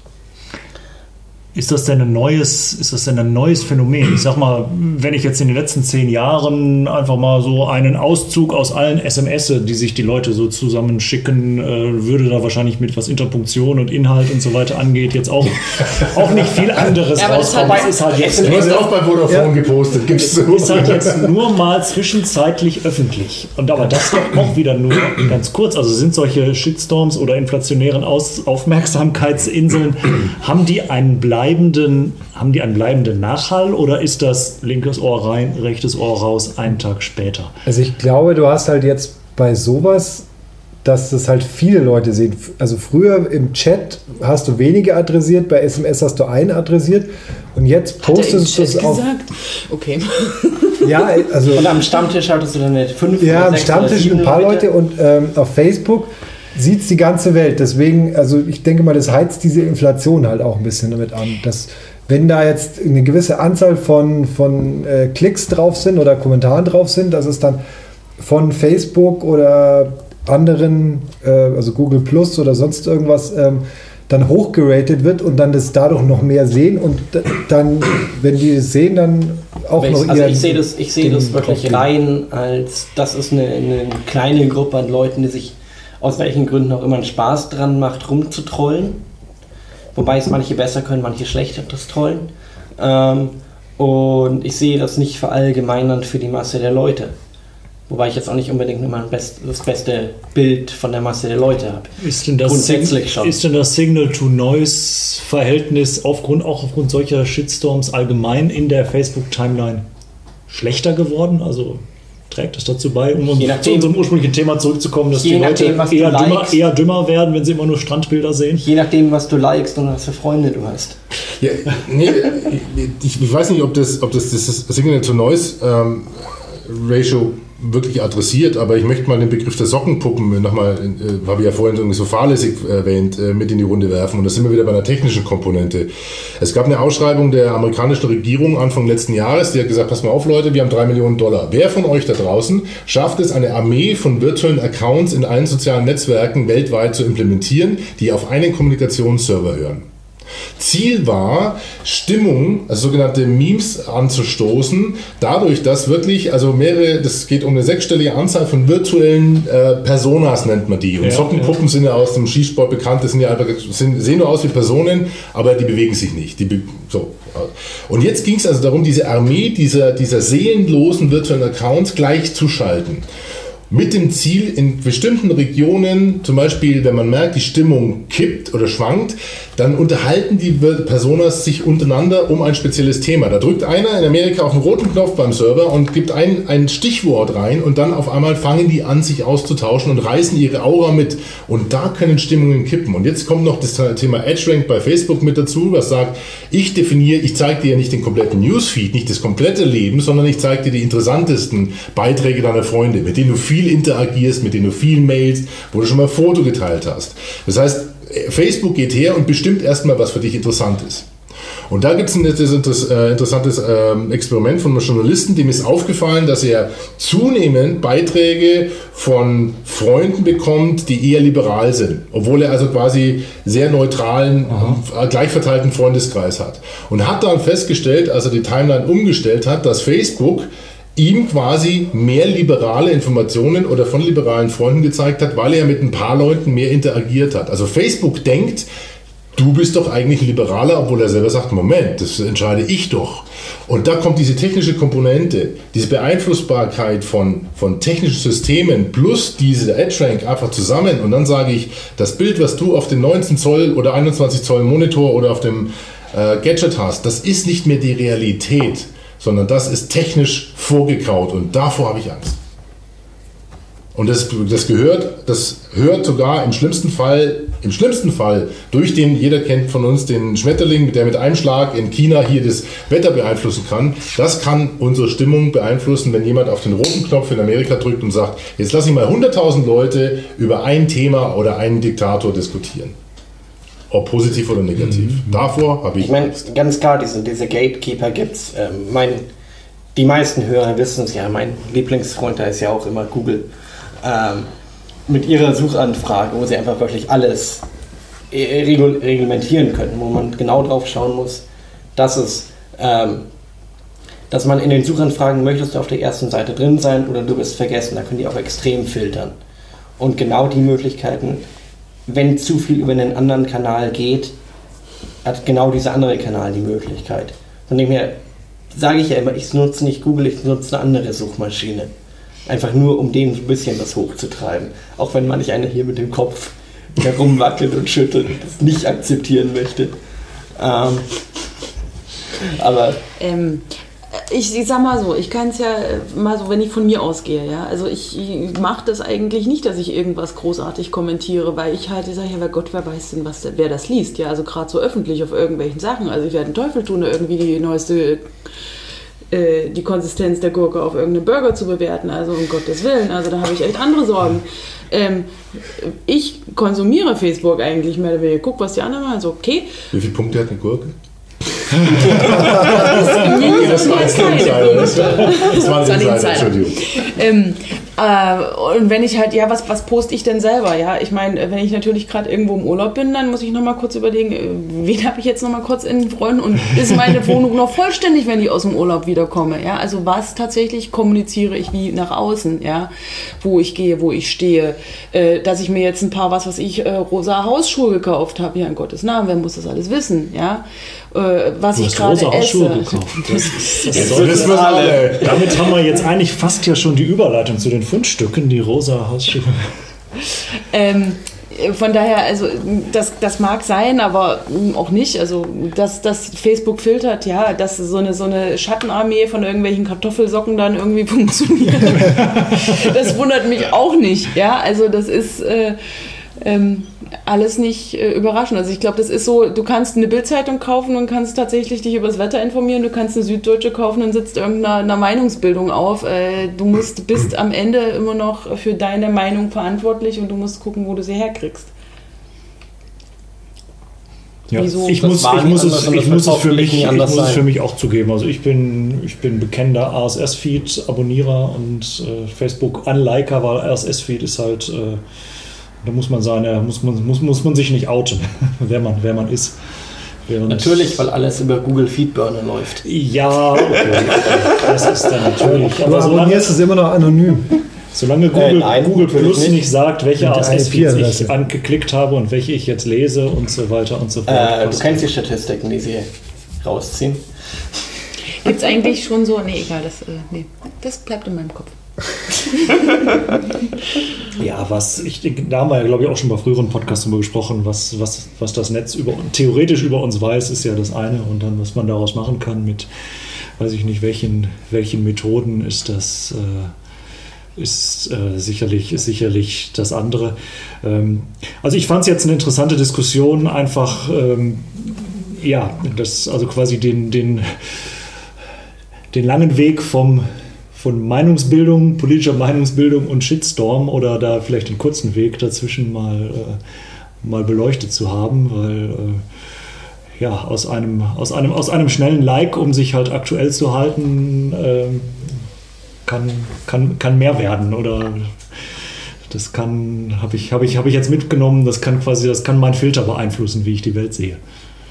Ist das denn ein neues, ist das denn ein neues Phänomen? Ich sag mal, wenn ich jetzt in den letzten zehn Jahren einfach mal so einen Auszug aus allen S M S, die sich die Leute so zusammenschicken, äh, würde da wahrscheinlich mit was Interpunktion und Inhalt und so weiter angeht, jetzt auch, auch nicht viel anderes ja, rauskommen. Das ist halt jetzt du hast auch bei Vodafone ja. gepostet, gibst du. Ist halt jetzt nur mal zwischenzeitlich öffentlich. Und aber das doch auch wieder nur ganz kurz. Also sind solche Shitstorms oder inflationären Aus- Aufmerksamkeitsinseln, haben die einen bleibenden Haben die einen bleibenden Nachhall oder ist das linkes Ohr rein, rechtes Ohr raus, einen Tag später? Also ich glaube, du hast halt jetzt bei sowas, dass das halt viele Leute sehen. Also früher im Chat hast du wenige adressiert, bei S M S hast du einen adressiert und jetzt postest du es auf... gesagt? Okay. Ja, also... Und am Stammtisch hattest du dann eine fünf Ja, oder am sechs Stammtisch oder ein paar Leute, Leute und ähm, auf Facebook sieht es die ganze Welt. Deswegen, also ich denke mal, das heizt diese Inflation halt auch ein bisschen damit an. Dass, wenn da jetzt eine gewisse Anzahl von, von äh, Klicks drauf sind oder Kommentaren drauf sind, dass es dann von Facebook oder anderen, äh, also Google Plus oder sonst irgendwas, ähm, dann hochgeratet wird und dann das dadurch noch mehr sehen und d- dann, wenn die es sehen, dann auch ich, noch also ihren ich sehe das, ich sehe das wirklich draufgeben. rein als, das ist eine, eine kleine Gruppe an Leuten, die sich aus welchen Gründen auch immer einen Spaß dran macht, rumzutrollen. Wobei es manche besser können, manche schlechter, das Trollen. Ähm, und ich sehe das nicht verallgemeinernd für die Masse der Leute. Wobei ich jetzt auch nicht unbedingt immer ein best, das beste Bild von der Masse der Leute habe. Ist denn das, Grundsätzlich schon. Ist denn das Signal-to-Noise-Verhältnis aufgrund, auch aufgrund solcher Shitstorms allgemein in der Facebook-Timeline schlechter geworden? Also trägt es dazu bei, um uns nachdem, zu unserem ursprünglichen Thema zurückzukommen, dass die Leute nachdem, eher, dümmer, eher dümmer werden, wenn sie immer nur Strandbilder sehen? Je nachdem, was du likest und was für Freunde du hast. Ja, nee, ich, ich weiß nicht, ob das, ob das, das Signal-to-Noise-Ratio wirklich adressiert, aber ich möchte mal den Begriff der Sockenpuppen nochmal, äh, habe ich ja vorhin so fahrlässig erwähnt, äh, mit in die Runde werfen und da sind wir wieder bei einer technischen Komponente. Es gab eine Ausschreibung der amerikanischen Regierung Anfang letzten Jahres, die hat gesagt, pass mal auf Leute, wir haben drei Millionen Dollar. Wer von euch da draußen schafft es, eine Armee von virtuellen Accounts in allen sozialen Netzwerken weltweit zu implementieren, die auf einen Kommunikationsserver hören? Ziel war, Stimmung, also sogenannte Memes anzustoßen, dadurch, dass wirklich, also mehrere, das geht um eine sechsstellige Anzahl von virtuellen äh, Personas, nennt man die. Und ja, Sockenpuppen ja. sind ja aus dem Skisport bekannt, das sind ja einfach, sind, sehen nur aus wie Personen, aber die bewegen sich nicht. Die be- so. Und jetzt ging es also darum, diese Armee dieser, dieser seelenlosen virtuellen Accounts gleichzuschalten. Mit dem Ziel, in bestimmten Regionen, zum Beispiel, wenn man merkt, die Stimmung kippt oder schwankt, dann unterhalten die Personas sich untereinander um ein spezielles Thema. Da drückt einer in Amerika auf den roten Knopf beim Server und gibt ein, ein Stichwort rein und dann auf einmal fangen die an, sich auszutauschen und reißen ihre Aura mit. Und da können Stimmungen kippen. Und jetzt kommt noch das Thema EdgeRank bei Facebook mit dazu, was sagt, ich definiere, ich zeige dir ja nicht den kompletten Newsfeed, nicht das komplette Leben, sondern ich zeige dir die interessantesten Beiträge deiner Freunde, mit denen du viel interagierst, mit denen du viel mailst, wo du schon mal ein Foto geteilt hast. Das heißt, Facebook geht her und bestimmt erstmal, was für dich interessant ist. Und da gibt es ein interessantes Experiment von einem Journalisten, dem ist aufgefallen, dass er zunehmend Beiträge von Freunden bekommt, die eher liberal sind, obwohl er also quasi sehr neutralen, Aha. gleich verteilten Freundeskreis hat. Und hat dann festgestellt, als er die Timeline umgestellt hat, dass Facebook ihm quasi mehr liberale Informationen oder von liberalen Freunden gezeigt hat, weil er mit ein paar Leuten mehr interagiert hat. Also Facebook denkt, du bist doch eigentlich ein Liberaler, obwohl er selber sagt, Moment, das entscheide ich doch. Und da kommt diese technische Komponente, diese Beeinflussbarkeit von, von technischen Systemen plus diese EdgeRank einfach zusammen. Und dann sage ich, das Bild, was du auf dem neunzehn Zoll oder einundzwanzig Zoll Monitor oder auf dem äh, Gadget hast, das ist nicht mehr die Realität, sondern das ist technisch vorgekaut und davor habe ich Angst. Und das, das gehört, das hört sogar im schlimmsten Fall, im schlimmsten Fall durch den, jeder kennt von uns den Schmetterling, der mit einem Schlag in China hier das Wetter beeinflussen kann. Das kann unsere Stimmung beeinflussen, wenn jemand auf den roten Knopf in Amerika drückt und sagt, jetzt lasse ich mal hunderttausend Leute über ein Thema oder einen Diktator diskutieren. Ob positiv oder negativ. Mhm. Davor habe ich. Ich meine, ganz klar, diese, diese Gatekeeper gibt es. Ähm, mein, die meisten Hörer wissen es ja. Mein Lieblingsfreund da ist ja auch immer Google. Ähm, mit ihrer Suchanfrage, wo sie einfach wirklich alles regul- reglementieren können, wo man genau drauf schauen muss, dass es, ähm, dass man in den Suchanfragen möchtest du auf der ersten Seite drin sein oder du bist vergessen. Da können die auch extrem filtern. Und genau die Möglichkeiten, wenn zu viel über einen anderen Kanal geht, hat genau dieser andere Kanal die Möglichkeit. Von dem her sage ich ja immer, ich nutze nicht Google, ich nutze eine andere Suchmaschine. Einfach nur, um dem ein bisschen was hochzutreiben. Auch wenn manch einer hier mit dem Kopf herumwackelt und schüttelt und das nicht akzeptieren möchte. Ähm, aber... Ähm. Ich, ich sag mal so, ich kann es ja mal so, wenn ich von mir ausgehe, ja, also ich, ich mache das eigentlich nicht, dass ich irgendwas großartig kommentiere, weil ich halt sage, ja, Gott, wer weiß denn, was, wer das liest, ja, also gerade so öffentlich auf irgendwelchen Sachen, also ich werde den Teufel tun, irgendwie die neueste, äh, die Konsistenz der Gurke auf irgendeinen Burger zu bewerten, also um Gottes Willen, also da habe ich echt andere Sorgen. Ähm, ich konsumiere Facebook eigentlich mehr oder weniger, guck, was die anderen machen, so okay. Wie viele Punkte hat eine Gurke? Das war jetzt ein Insider. Das war ein Insider, Entschuldigung. Ähm, äh, und wenn ich halt, ja, was, was poste ich denn selber? Ja, ich meine, wenn ich natürlich gerade irgendwo im Urlaub bin, dann muss ich nochmal kurz überlegen, wen habe ich jetzt nochmal kurz in den Freunden und ist meine Wohnung noch vollständig, wenn ich aus dem Urlaub wiederkomme? Ja, also was tatsächlich kommuniziere ich wie nach außen, ja, wo ich gehe, wo ich stehe, äh, dass ich mir jetzt ein paar, was weiß ich, äh, rosa Hausschuhe gekauft habe, ja, in Gottes Namen, wer muss das alles wissen, ja? Was du ich gerade esse. Gekauft. Das ist, das das wissen wir alle. Damit haben wir jetzt eigentlich fast ja schon die Überleitung zu den Fundstücken, die rosa Hausschuhe. Ähm, von daher, also das, das mag sein, aber auch nicht. Also dass das Facebook filtert, ja, dass so eine, so eine Schattenarmee von irgendwelchen Kartoffelsocken dann irgendwie funktioniert. Das wundert mich auch nicht. Ja, also das ist äh, ähm, alles nicht äh, überraschend. Also ich glaube, das ist so, du kannst eine Bildzeitung kaufen und kannst tatsächlich dich über das Wetter informieren, du kannst eine Süddeutsche kaufen und sitzt irgendeiner Meinungsbildung auf. Äh, du musst, bist am Ende immer noch für deine Meinung verantwortlich und du musst gucken, wo du sie herkriegst. Ja, Wieso? Ich muss, ich muss, es, ich muss, es, für mich, ich muss es für mich auch zugeben. Also ich bin, ich bin bekennender R S S-Feed-Abonnierer und äh, Facebook-Unliker, weil R S S-Feed ist halt... Äh, Da muss man sagen, ja, muss man, muss, muss man sich nicht outen, wer man, wer man ist. Während natürlich, weil alles über Google Feedburner läuft. Ja, okay. Das ist dann natürlich. Aber du abonnierst es immer noch anonym. Solange Google, äh, nein, Google Plus nicht, nicht sagt, welche R S S-Feeds ich angeklickt habe und welche ich jetzt lese und so weiter und so fort. Äh, du kennst die Statistiken, die sie rausziehen. Gibt es eigentlich schon so, nee, egal, das, äh, nee, das bleibt in meinem Kopf. Ja, was ich da haben wir ja, glaube ich, auch schon bei früheren Podcasts drüber gesprochen, was, was, was das Netz über, theoretisch über uns weiß, ist ja das eine. Und dann, was man daraus machen kann mit, weiß ich nicht, welchen, welchen Methoden ist das, äh, ist, äh, sicherlich, ist sicherlich das andere. Ähm, also ich fand es jetzt eine interessante Diskussion, einfach, ähm, ja, das, also quasi den, den, den langen Weg vom von Meinungsbildung, politischer Meinungsbildung und Shitstorm oder da vielleicht den kurzen Weg dazwischen mal, äh, mal beleuchtet zu haben, weil äh, ja, aus einem, aus, einem, aus einem schnellen Like, um sich halt aktuell zu halten, äh, kann, kann, kann mehr werden oder das kann, habe ich, hab ich, hab ich jetzt mitgenommen, das kann quasi, das kann mein Filter beeinflussen, wie ich die Welt sehe.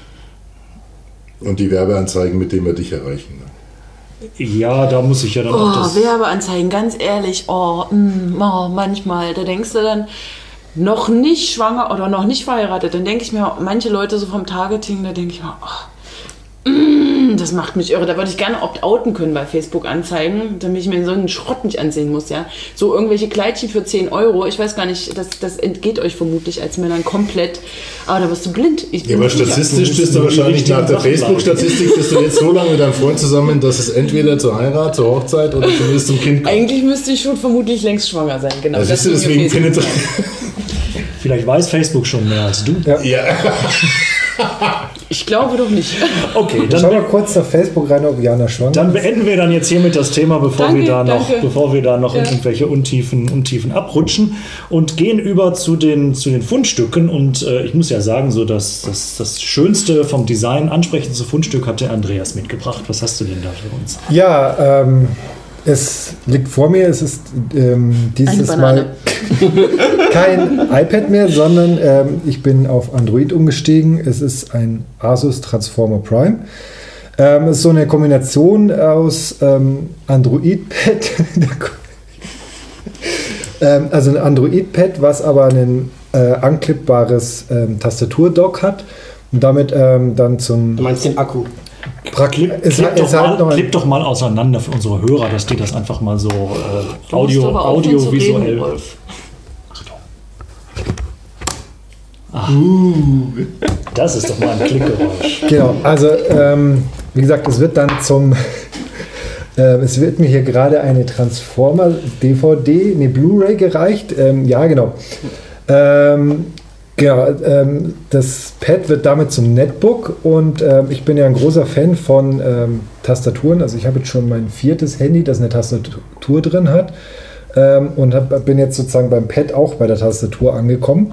Und die Werbeanzeigen, mit denen wir dich erreichen. Ja, da muss ich ja dann oh, auch das... Werbeanzeigen, ganz ehrlich, oh, mh, oh, manchmal, da denkst du dann, noch nicht schwanger oder noch nicht verheiratet, dann denke ich mir, manche Leute so vom Targeting, da denke ich mir, oh, mh, das macht mich irre, da würde ich gerne opt-outen können bei Facebook-Anzeigen, damit ich mir so einen Schrott nicht ansehen muss, ja. So irgendwelche Kleidchen für zehn Euro, ich weiß gar nicht, das, das entgeht euch vermutlich als Männern komplett, aber da wirst du blind. Ich ja, aber statistisch bist du wahrscheinlich nach der Facebook-Statistik bist du jetzt so lange mit deinem Freund zusammen, dass es entweder zur Heirat, zur Hochzeit oder zumindest zum Kind kommt. Eigentlich müsste ich schon vermutlich längst schwanger sein, genau. Also siehst du, deswegen findet Vielleicht weiß Facebook schon mehr als du. Ja. ja. Ich glaube doch nicht. Okay, Dann schau dann, mal kurz nach Facebook rein, ob Jana schwanger dann ist. beenden wir dann jetzt hiermit das Thema, bevor Danke, wir da noch, danke. bevor wir da noch in Ja. irgendwelche Untiefen, Untiefen abrutschen und gehen über zu den, zu den Fundstücken. Und äh, ich muss ja sagen, so dass das, das schönste vom Design ansprechendste Fundstück hat der Andreas mitgebracht. Was hast du denn da für uns? Ja, ähm, es liegt vor mir, es ist ähm, dieses Eine Mal kein iPad mehr, sondern ähm, ich bin auf Android umgestiegen. Es ist ein Asus Transformer Prime. Ähm, es ist so eine Kombination aus ähm, Android-Pad, ähm, also ein Android-Pad, was aber ein äh, anklippbares ähm, Tastaturdock hat und damit ähm, dann zum Du meinst den Akku? Klipp, Es klipp, hat- doch es hat mal, noch ein- klipp doch mal auseinander für unsere Hörer, dass die das einfach mal so äh, Du musst audio, aber aufhören zu reden, audiovisuell. Rolf. Das ist doch mal ein Klickgeräusch. Genau, also ähm, wie gesagt, es wird dann zum, äh, es wird mir hier gerade eine Transformer-D V D, eine Blu-ray gereicht. Ähm, ja, genau. Ähm, genau, ähm, das Pad wird damit zum Netbook und ähm, ich bin ja ein großer Fan von ähm, Tastaturen. Also ich habe jetzt schon mein viertes Handy, das eine Tastatur drin hat ähm, und hab, bin jetzt sozusagen beim Pad auch bei der Tastatur angekommen.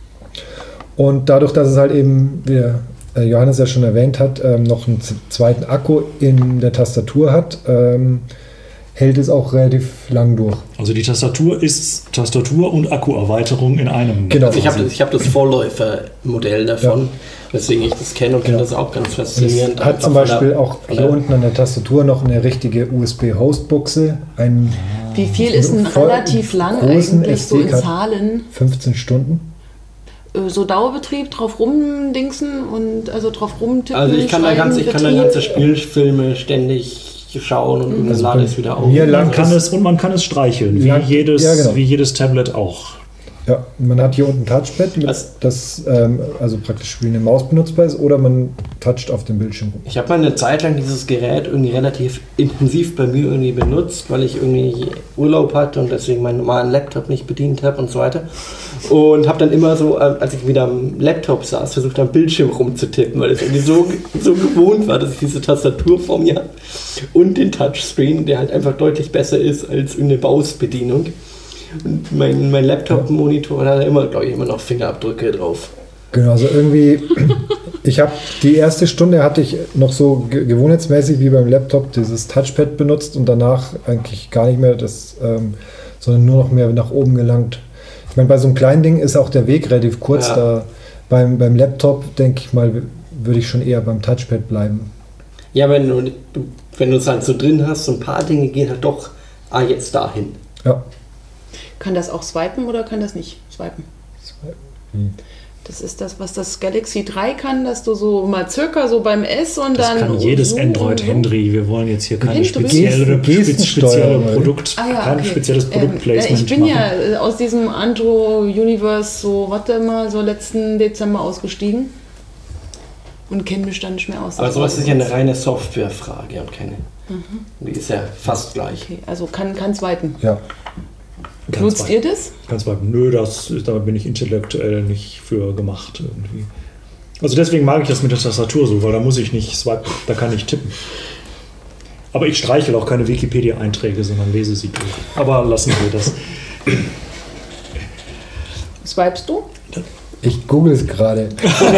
Und dadurch, dass es halt eben, wie der äh, Johannes ja schon erwähnt hat, ähm, noch einen z- zweiten Akku in der Tastatur hat, ähm, hält es auch relativ lang durch. Also die Tastatur ist Tastatur und Akkuerweiterung in einem. Genau. Also ich habe ich hab das Vorläufermodell davon, Ja. weswegen ich das kenne und finde das auch ganz Es faszinierend. hat zum Einfach von Beispiel der- auch von hier der- unten an der Tastatur noch eine richtige U S B-Hostbuchse, einen Wie viel ist denn Voll- relativ lang großen eigentlich so in S D-Karte. Zahlen? fünfzehn Stunden. Äh, So Dauerbetrieb, drauf rumdingsen und also drauf rumtippen. Also ich kann da schreiben, ganz, ich kann da Betrieb. ganze Spielfilme ständig schauen und irgendwann Also lade bei ich es wieder auf. mir lang- Man kann es und man kann es streicheln, wie Ja, jedes, ja, genau. wie jedes Tablet auch. Ja, man hat hier unten ein Touchpad, mit, Was? das ähm, also praktisch wie eine Maus benutzbar ist, oder man toucht auf dem Bildschirm rum. Ich habe mal eine Zeit lang dieses Gerät irgendwie relativ intensiv bei mir irgendwie benutzt, weil ich irgendwie Urlaub hatte und deswegen meinen normalen Laptop nicht bedient habe und so weiter. Und habe dann immer so, ähm, als ich wieder am Laptop saß, versucht am Bildschirm rumzutippen, weil es irgendwie so, so gewohnt war, dass ich diese Tastatur vor mir habe und den Touchscreen, der halt einfach deutlich besser ist als eine Mausbedienung. Und mein, mein Laptop-Monitor hat immer, glaube ich, immer noch Fingerabdrücke drauf. Genau, also irgendwie, ich habe die erste Stunde hatte ich noch so ge- gewohnheitsmäßig wie beim Laptop dieses Touchpad benutzt und danach eigentlich gar nicht mehr das, ähm, sondern nur noch mehr nach oben gelangt. Ich meine, bei so einem kleinen Ding ist auch der Weg relativ kurz. Ja. Da beim, beim Laptop, denke ich mal, würde ich schon eher beim Touchpad bleiben. Ja, wenn du, wenn du es halt so drin hast, so ein paar Dinge gehen halt doch, ah, jetzt dahin. Ja. Kann das auch swipen oder kann das nicht swipen? Hm. Das ist das, was das Galaxy drei kann, dass du so mal circa so beim S und das dann... kann jedes so Android, Henry. Wir wollen jetzt hier keine Mensch, du bist- spezielle, Gesten- spezielle Gestensteuerung, Produkt, Ah ja, kein okay. spezielles Ähm, Produktplacement ja, ich bin machen. ja äh, aus diesem Andro-Universe so, warte mal, so letzten Dezember ausgestiegen und kenne mich dann nicht mehr aus. Aber sowas ist ja eine reine Softwarefrage und keine. Die ist ja fast gleich. Okay, also kann kann zweiten. Ja. Ganz Nutzt weit. ihr das? Ganz weit. Nö, das, ist- damit bin ich intellektuell nicht für gemacht irgendwie. Also deswegen mag ich das mit der Tastatur so, weil da muss ich nicht swipen, da kann ich tippen. Aber ich streiche auch keine Wikipedia-Einträge, sondern lese sie durch. Aber lassen wir das. Swipest du? Ich google es gerade.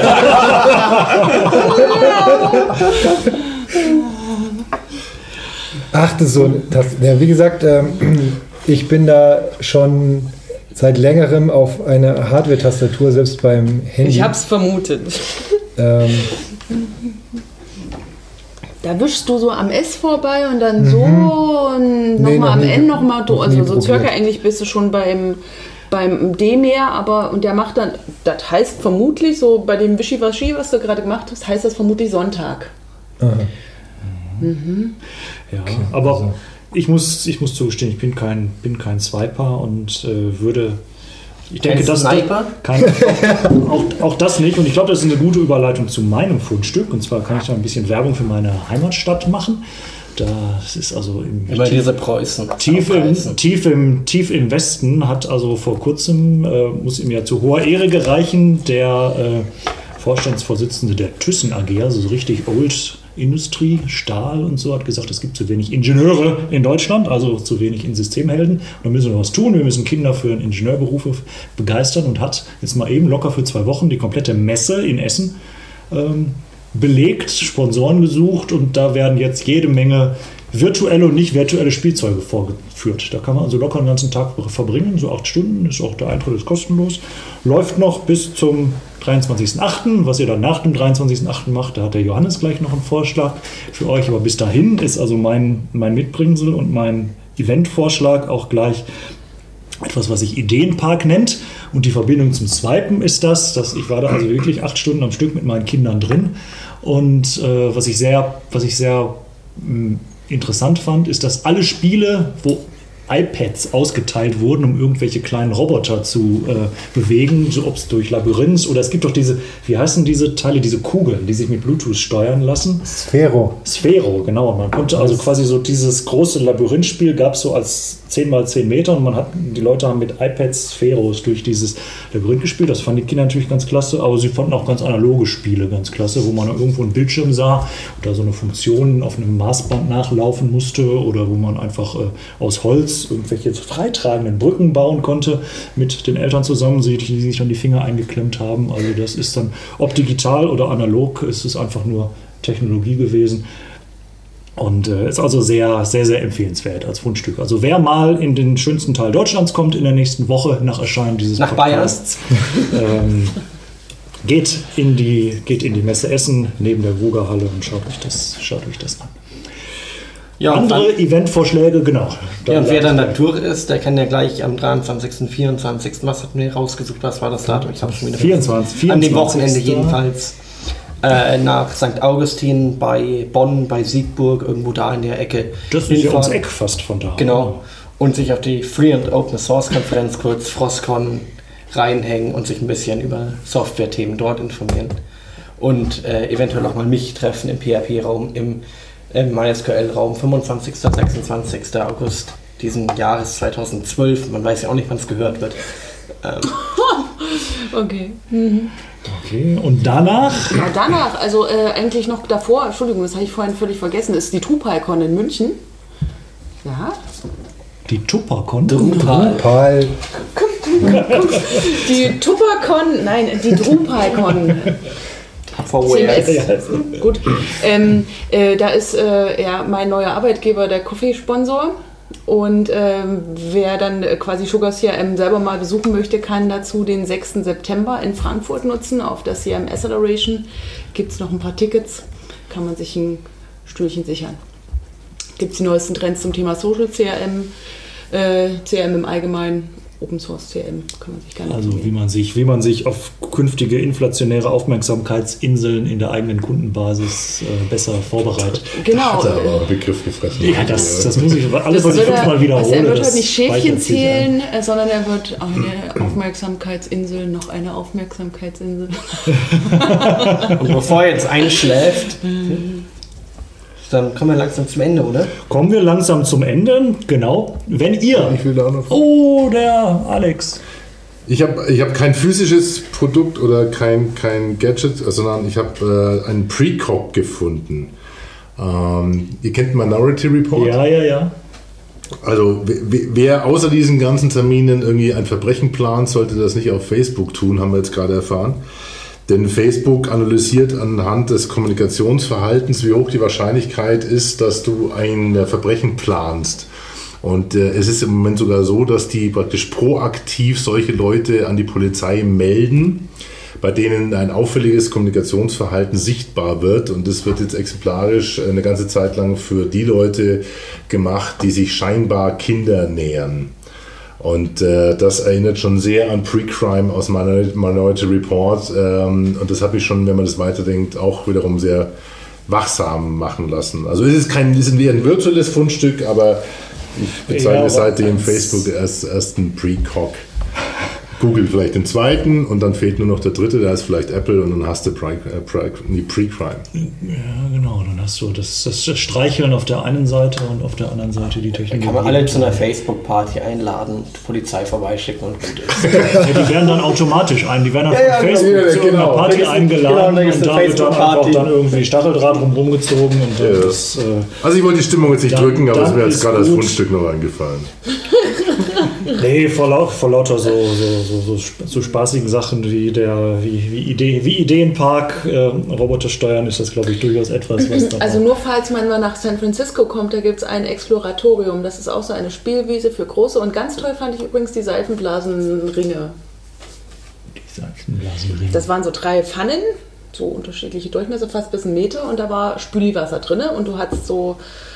Ach, das ist so. Das, ja, wie gesagt, ähm, ich bin da schon seit längerem auf eine Hardware-Tastatur, selbst beim Handy. Ich hab's vermutet. Ähm, Da wischst du so am S vorbei und dann so und Nee, nochmal noch am nie- N nochmal. noch Also nie so probiert. circa eigentlich bist du schon beim, beim D mehr, aber und der macht dann, das heißt vermutlich, so bei dem Wischiwaschi, was du gerade gemacht hast, heißt das vermutlich Sonntag. aha. Ja, aber also- ich, muss, ich muss zugestehen, ich bin kein, bin kein Swiper und äh, würde. Ich denke, Kein dass Sniper? Kein, auch, auch das nicht. Und ich glaube, das ist eine gute Überleitung zu meinem Fundstück. Und zwar kann ich da ein bisschen Werbung für meine Heimatstadt machen. Das ist also im Immer diese Preußen. Tief im, Aufreißen. tief, im, tief im Westen hat also vor kurzem, äh, muss ihm ja zu hoher Ehre gereichen, der äh, Vorstandsvorsitzende der Thyssen A G, also so richtig Old Industrie, Stahl und so, hat gesagt, es gibt zu wenig Ingenieure in Deutschland, also zu wenig in Systemhelden. Und da müssen wir was tun. Wir müssen Kinder für Ingenieurberufe begeistern und hat jetzt mal eben locker für zwei Wochen die komplette Messe in Essen ähm, belegt, Sponsoren gesucht und da werden jetzt jede Menge virtuelle und nicht virtuelle Spielzeuge vorgeführt. Da kann man also locker den ganzen Tag verbringen, so acht Stunden, ist auch der Eintritt ist kostenlos. Läuft noch bis zum dreiundzwanzigsten achten Was ihr dann nach dem dreiundzwanzigsten achten macht, da hat der Johannes gleich noch einen Vorschlag für euch. Aber bis dahin ist also mein, mein Mitbringsel und mein Eventvorschlag auch gleich etwas, was sich Ideenpark nennt. Und die Verbindung zum Swipen ist das, dass ich war da also wirklich acht Stunden am Stück mit meinen Kindern drin. Und äh, was ich sehr, was ich sehr mh, interessant fand, ist, dass alle Spiele, wo iPads ausgeteilt wurden, um irgendwelche kleinen Roboter zu äh, bewegen, so ob es durch Labyrinth oder es gibt doch diese, wie heißen diese Teile, diese Kugeln, die sich mit Bluetooth steuern lassen. Sphero. Sphero, genau. Man konnte also quasi so dieses große Labyrinthspiel gab es so als zehn mal zehn Meter und man hat, die Leute haben mit iPads Spheros durch dieses Labyrinth gespielt. Das fanden die Kinder natürlich ganz klasse, aber sie fanden auch ganz analoge Spiele ganz klasse, wo man irgendwo einen Bildschirm sah oder so eine Funktion auf einem Maßband nachlaufen musste oder wo man einfach äh, aus Holz irgendwelche freitragenden Brücken bauen konnte mit den Eltern zusammen, die die sich an die Finger eingeklemmt haben. Also das ist dann, ob digital oder analog, ist es einfach nur Technologie gewesen. Und äh, ist also sehr, sehr, sehr empfehlenswert als Fundstück. Also wer mal in den schönsten Teil Deutschlands kommt in der nächsten Woche nach Erscheinen dieses Nach Podcasts, ähm, geht, in die, geht in die Messe Essen neben der Wugerhalle und schaut euch das, schaut euch das an. Ja, und Andere dann, Eventvorschläge, genau. ja, und wer dann da durch ist, der kann ja gleich am dreiundzwanzigsten, vierundzwanzigsten Was hatten wir rausgesucht? Was war das Datum? Ich habe schon wieder vierundzwanzig, An dem vierundzwanzig Wochenende jedenfalls. Äh, nach Sankt Augustin bei Bonn, bei Siegburg, irgendwo da in der Ecke. Das ist ja hinfahren. ums Eck fast von da. Genau. Und sich auf die Free and Open Source Konferenz, kurz FrostCon, reinhängen und sich ein bisschen über Software-Themen dort informieren. Und äh, eventuell auch mal mich treffen im P H P-Raum, im, im MySQL-Raum, fünfundzwanzigsten, sechsundzwanzigsten August diesen Jahres zweitausendzwölf. Man weiß ja auch nicht, wann es gehört wird. Ähm, Okay. Okay, und danach? Ja, danach, also äh, eigentlich noch davor, Entschuldigung, das habe ich vorhin völlig vergessen, ist die TuPyCon in München. Ja. Die Tuppercon. Drupal. Drupal. Die TuPyCon, nein, die DrupalCon. For C M S. where? Gut. Ähm, äh, da ist äh, ja mein neuer Arbeitgeber der Coffee-Sponsor. Und ähm, wer dann äh, quasi Sugar C R M selber mal besuchen möchte, kann dazu den sechsten September in Frankfurt nutzen. Auf der C R M Acceleration gibt es noch ein paar Tickets, kann man sich ein Stühlchen sichern. Gibt es die neuesten Trends zum Thema Social C R M, äh, C R M im Allgemeinen Open Source C R M kann man sich gar nicht Also informieren. wie man sich, wie man sich auf künftige inflationäre Aufmerksamkeitsinseln in der eigenen Kundenbasis äh, besser vorbereitet. Genau. Hat er aber einen Begriff gefressen. Ja, das, das muss ich, alles, was ich wird er- fünfmal wiederhole, also er wird das halt nicht Schäfchen speichert sich ein. zählen, äh, sondern er wird eine Aufmerksamkeitsinsel, noch eine Aufmerksamkeitsinsel. Und bevor er jetzt einschläft, dann kommen wir langsam zum Ende, oder? Kommen wir langsam zum Ende. Genau. Wenn ihr... Ich will da auch noch. Oh, der Alex. Ich habe ich hab kein physisches Produkt oder kein, kein Gadget, sondern ich habe äh, einen Precog gefunden. Ähm, ihr kennt Minority Report? Ja, ja, ja. Also wer, wer außer diesen ganzen Terminen irgendwie ein Verbrechen plant, sollte das nicht auf Facebook tun, haben wir jetzt gerade erfahren. Denn Facebook analysiert anhand des Kommunikationsverhaltens, wie hoch die Wahrscheinlichkeit ist, dass du ein Verbrechen planst. Und äh, es ist im Moment sogar so, dass die praktisch proaktiv solche Leute an die Polizei melden, bei denen ein auffälliges Kommunikationsverhalten sichtbar wird. Und das wird jetzt exemplarisch eine ganze Zeit lang für die Leute gemacht, die sich scheinbar Kinder nähern. Und äh, das erinnert schon sehr an Pre-Crime aus Minority Report. Ähm, und das habe ich schon, wenn man das weiterdenkt, auch wiederum sehr wachsam machen lassen. Also es ist kein, es ist eher ein virtuelles Fundstück, aber ich bezeichne Ja, seitdem als- Facebook als ersten Pre-Cog. Google vielleicht den zweiten und dann fehlt nur noch der dritte, da ist vielleicht Apple und dann hast du Pre- äh, Pre- nee, Pre-Crime. Ja, genau. Dann hast du das, das Streicheln auf der einen Seite und auf der anderen Seite die Dann Technologie. kann man alle zu einer Facebook-Party einladen, die Polizei vorbeischicken und gut ist. Ja, die werden dann automatisch ein. Die werden dann Ja, von ja, Facebook genau. zu irgendeiner Genau. Party Da gibt's- eingeladen genau, da gibt's und eine da wird dann einfach Facebook-Party. dann irgendwie Stacheldraht rum gezogen und dann Ja. ist, äh, Also ich wollte die Stimmung jetzt nicht Dann- drücken, aber es dann ist mir jetzt ist gerade als gut. Fundstück noch eingefallen. nee, vor, lau vor lauter so, so, so, so, sp- so spaßigen Sachen wie der wie, wie, Idee, wie Ideenpark äh, Roboter steuern ist das, glaube ich, durchaus etwas, was dann Also auch- nur falls man mal nach San Francisco kommt, da gibt es ein Exploratorium. Das ist auch so eine Spielwiese für Große. Und ganz toll fand ich übrigens die Seifenblasenringe. die Seifenblasenringe. Das waren so drei Pfannen, so unterschiedliche Durchmesser, fast bis einen Meter. Und da war Spülwasser drin. Und du hattest so,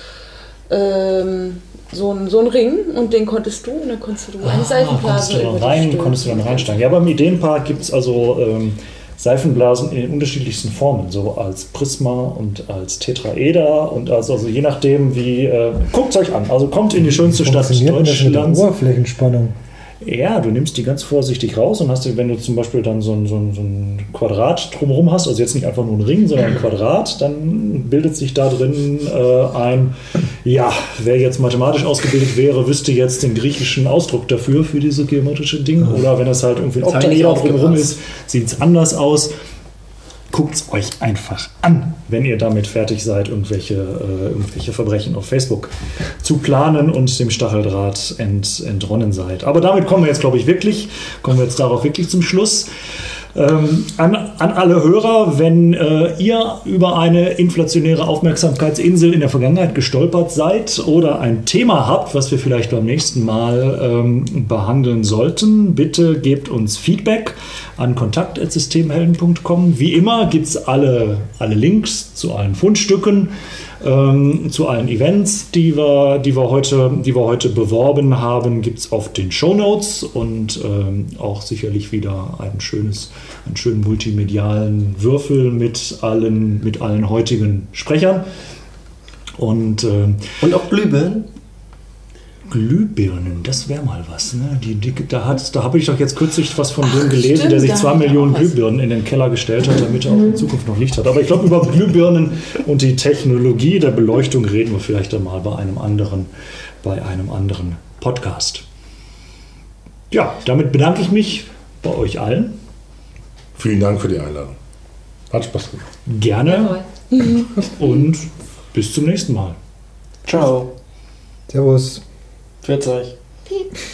ähm, so, einen, so einen Ring und den konntest du und dann konntest du eine konntest Seifenblase du dann über die rein, stülpen. konntest du dann reinsteigen. Ja, beim Ideenpark gibt es also ähm, Seifenblasen in den unterschiedlichsten Formen, so als Prisma und als Tetraeder und als, also je nachdem wie, äh, guckt euch an, also kommt in die schönste Stadt Funktioniert denn das mit der Deutschlands. Oberflächenspannung? Ja, du nimmst die ganz vorsichtig raus und hast, wenn du zum Beispiel dann so ein, so ein, so ein Quadrat drumherum hast, also jetzt nicht einfach nur ein Ring, sondern ein Quadrat, dann bildet sich da drin äh, ein, ja, wer jetzt mathematisch ausgebildet wäre, wüsste jetzt den griechischen Ausdruck dafür, für diese geometrische Ding. Oder wenn es halt irgendwie ein Jetzt hab ich Oktaeder drumherum aufgepasst. ist, sieht es anders aus. Guckt es euch einfach an, wenn ihr damit fertig seid, irgendwelche, äh, irgendwelche Verbrechen auf Facebook zu planen und dem Stacheldraht ent, entronnen seid. Aber damit kommen wir jetzt, glaube ich, wirklich, kommen wir jetzt darauf wirklich zum Schluss. Ähm, an, an alle Hörer, wenn äh, ihr über eine inflationäre Aufmerksamkeitsinsel in der Vergangenheit gestolpert seid oder ein Thema habt, was wir vielleicht beim nächsten Mal ähm, behandeln sollten, bitte gebt uns Feedback an kontakt at systemhelden punkt com. Wie immer gibt es alle, alle Links zu allen Fundstücken, ähm, zu allen Events, die wir, die wir, heute, die wir heute beworben haben, gibt es auf den Shownotes und ähm, auch sicherlich wieder ein schönes, einen schönen multimedialen Würfel mit allen, mit allen heutigen Sprechern. Und ähm, Und auch Glühbirnen. Glühbirnen, das wäre mal was. Ne? Die, die, da hat, da habe ich doch jetzt kürzlich was von dem gelesen, stimmt, der sich da zwei hat er Millionen auch was. Glühbirnen in den Keller gestellt hat, damit er auch in Zukunft noch Licht hat. Aber ich glaube, über Glühbirnen und die Technologie der Beleuchtung reden wir vielleicht einmal bei einem anderen, bei einem anderen Podcast. Ja, damit bedanke ich mich bei euch allen. Vielen Dank für die Einladung. Hat Spaß gemacht. Gerne und bis zum nächsten Mal. Ciao. Servus. Pfiat euch. Piep.